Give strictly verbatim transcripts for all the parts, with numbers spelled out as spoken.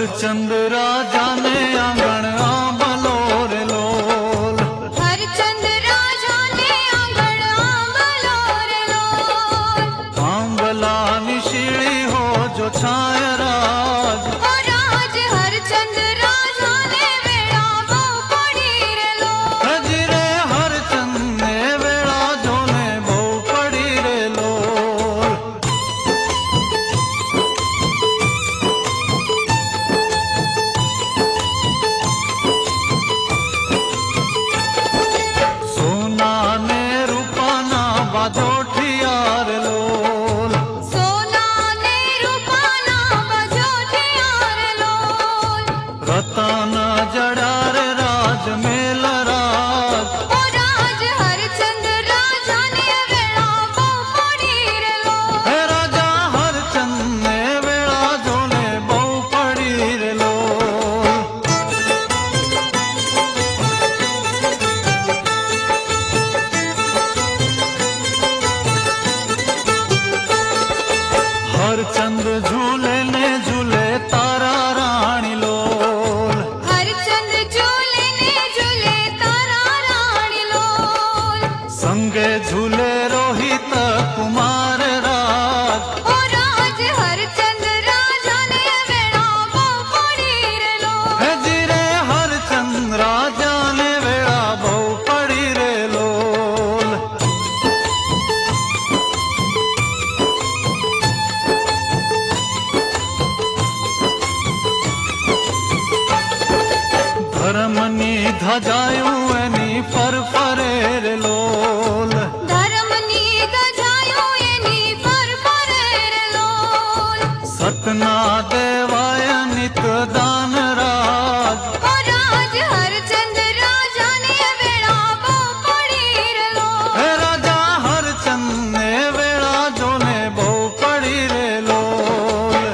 हरचंद राजा ने आंगण आंबलो रे लोल। हरचंद राजा ने आंगण आंबलो रे लोल। आंबला निशीली हो जो छाय राज। ओ राज हरचंद राजा ने वेला बो पड़ी रे लोल। हजरे हरचंद ने वेला जो ने बो पड़ी रे लोल। सोना ने रूपाना बाजोठिया रे लोल। सोना ने रूपाना बजोठिया रे लोल। रतन जड़ा रे राज मेल राज। ओ राज हरचंद राजा ने वेला बो पड़ी रे लोल। हे राजा हरचंद ने वेला जो ने बो पड़ी रे लोल। हरचंद झूले ने झूले तारा रानी लोल। हरचंद झूले ने झूले तारा रानी लोल। संगे झूले रोहित कुमार राज। ओ राज हरचंद राजा ने वेला बो पड़ी रे लोल। हे जिरे हरचंद राजा ने वेला बो पड़ी रे लोल। धर्मनी धजायूं एनी फर फरे रे लोल। धर्मनी गजायो एनी पर परे रे लोल। सतना देवाय नित दान राज। ओ राज हरचंद राजा ने वेला बो पड़ी रे लोल। हे राजा हरचंद ने वेला जो ने बो पड़ी रे लोल।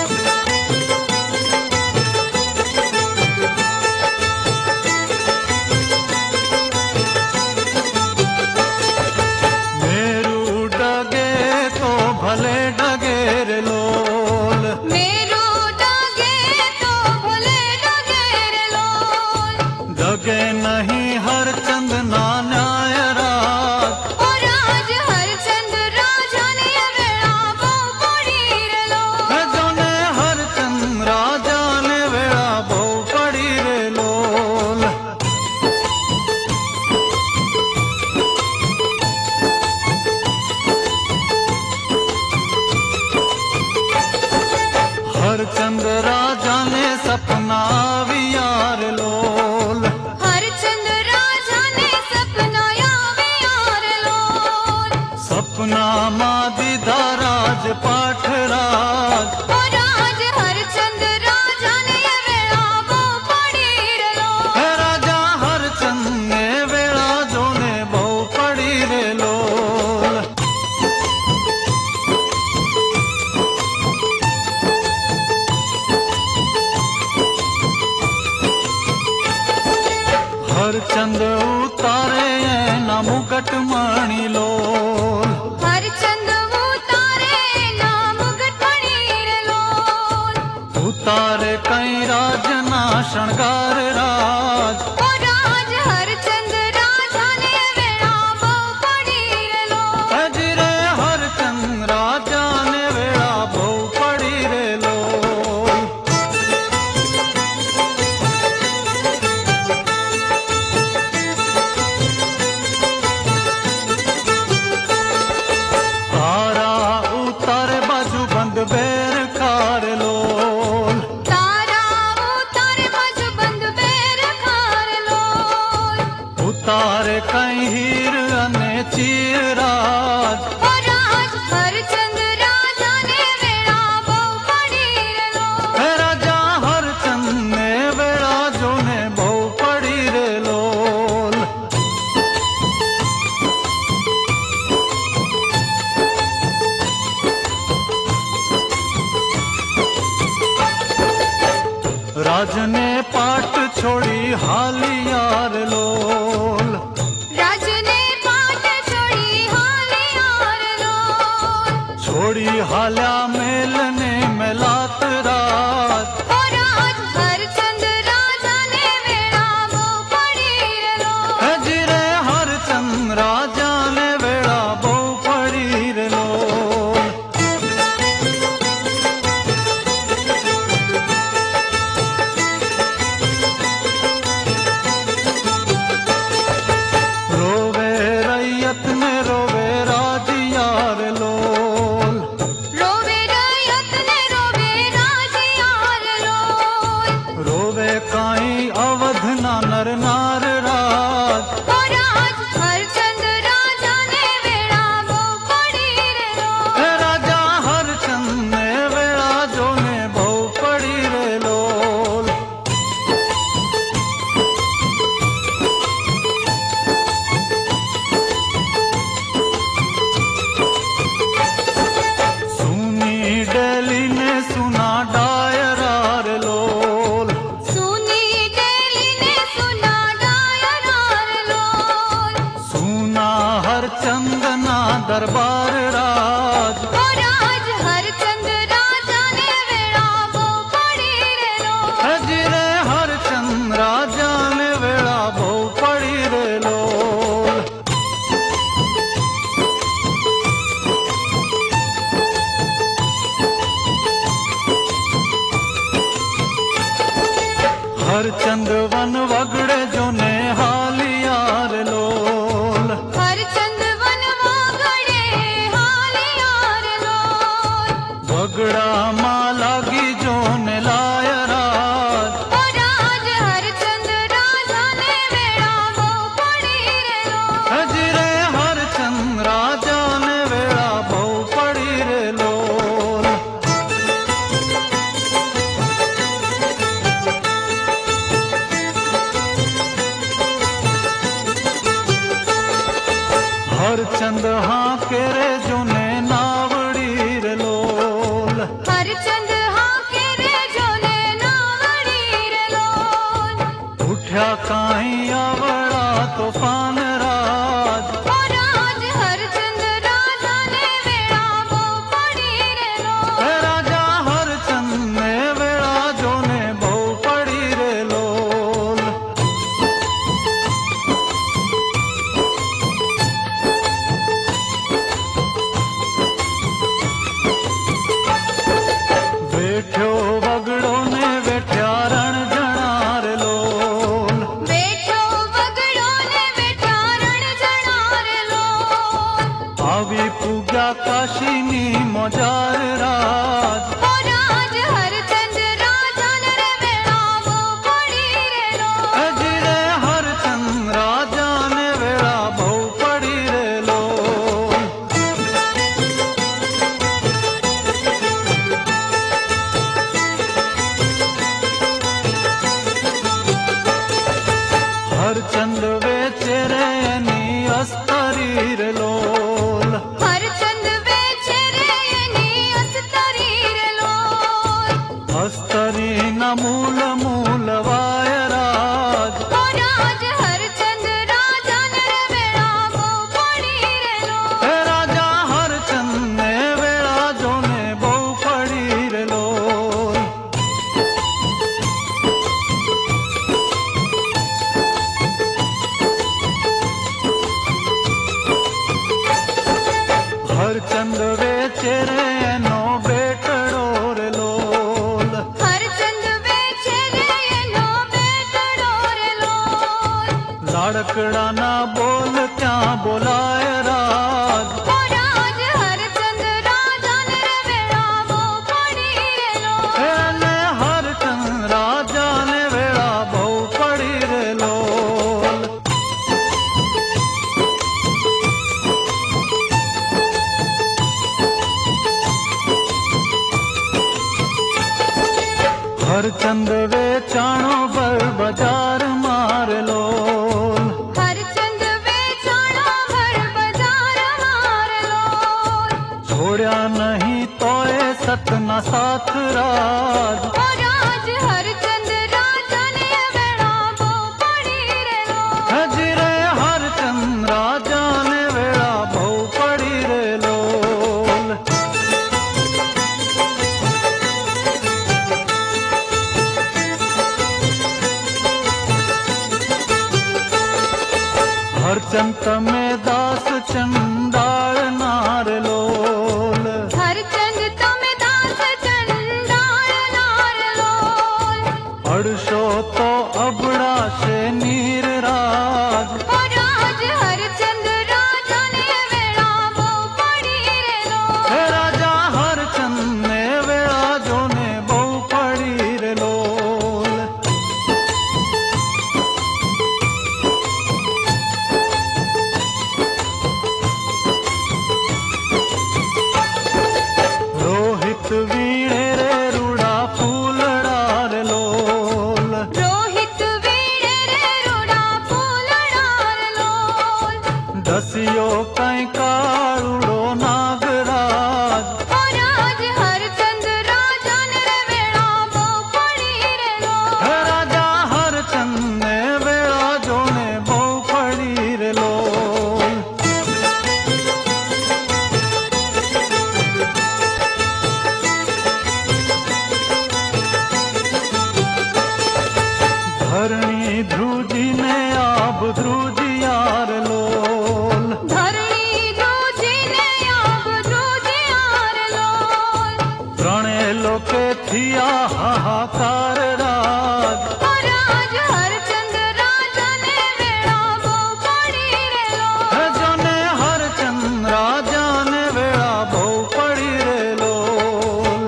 मेरू डगे तो भले डगे रे लोल। मेरू डगे तो भले डगे रे लोल। डगे नहीं हरचंद ना न्याय राज। ओ राज हरचंद राजा ने वेला बो पड़ी रे लोल। हे जो ने हरचंद राजा ने वेला बो पड़ी रे लोल। हरचंद राजा ने सपना वियार लोल। हरचंद राजा ने सपना यावे यार लोल। सपना मा दीदा राज पाठ राज। ओ राज हरचंद राजा ने वेला बो पड़ी रे लोल। हे राजा हरचंद ने वेला जो ने बो पड़ी रे लोल। हरचंद उतारे ना मुकट मणि लोल। हरचंद उतारे ना मुगट मणि रे लोल। उतारे कई राज ना शृंगार राज। ओ राज हरचंद राजा ने वेला बो पड़ी रे लोल। हजरे हरचंद राजा ने वेला बो पड़ी रे लोल। तारा उतारे बाजू बंद बेर खार लोल। तारा उतारे बाजू बंद बेर खार लोल। उतारे कई हीर अने चीर राज। ओ राज हरचंद राजा ने वेला बो पड़ी रे लोल। हे राजा हरचंद ने वेला जो ने बो पड़ी रे लोल। राज ने पाट छोड़ी हालियार लोल। राज ने पाट छोड़ी हाली यार लोल। छोड़ी हाल्या मेल ने मिलात राज। ओ राज કર્યા કાશીની મોજાર રાજ ઓ રાજ હરચંદ રાજાને રે વેળાવો પડી રેલો હજી રે હરચંદ રાજાને વેળા બહુ પડી રેલો હરચંદ વેચે રે એની અસ્તરી રે લોલ હરચંદ વેચે રે એની અસ્તરી રે લોલ અસ્તરી ના મૂલ મૂલ વાયરાજ ઓ રાજ હરચંદ રાજાને રે વેળાવો પડી રેલો હે રાજા હરચંદ ને વેળા જોને બહુ પડી રે લોલ હરચંદ વેચે રે એનો બેટડો રે લોલ હરચંદ વેચે રે એનો બેટડો રે લોલ લાડકડાના બોલ ત્યાં બોલાય રાજ ઓ રાજ હરચંદ રાજાને રે વેળાવો પડી રેલો હે ને હરચંદ રાજાને વેળા બહુ પડી રે લોલ હરચંદ વેચાણો બર બજાર માર લોલ હરચંદ વેચાણો ભર બજાર માર લોલ છોડ્યા નહીં તોય સતના સાથ રાજ ઓ રાજ હરચંદ રાજાને વેળાવો પડી રેલો હજી રે હરચંદ રાજાને વેળા બહુ પડી રે લોલ હરચંદ તમે દાસ ચંડાળ નાર લોલ હરચંદ તમે દાસ ચંડાળ નાર લોલ અડશો તો અબડાશે નીર રાજ ઓ રાજ હરચંદ રાજાને વેળાવો પડી રેલો હે રાજા હરચંદ ને વેળા જોને બહુ પડી રે લોલ રોહિત વીણે રે રૂડા ફૂલડા રે લોલ રોહિત વીણે રે રૂડા ફૂલડા રે લોલ દસિયો કઈ કાળુડો નાગરાજ ઓ રાજ હરચંદ રાજાને રે વેળાવો પડી રેલો હે રાજા હરચંદ ને વેળા જોને બહુ પડી રે લોલ ધરણી ધ્રુજીને આબ ધ્રુજિયાર લોલ ધરણી ધ્રુજીને આબ ધ્રુજિયાર લોલ ત્રણે લોકે થયા હાહાકાર રાજ ઓ રાજ હરચંદ રાજાને વેળાવો પડી રેલો હે જોને હરચંદ રાજાને વેળા બહુ પડી રે લોલ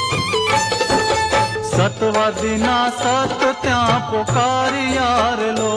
સતવાદીના સત ત્યાં પોકારિયાર લો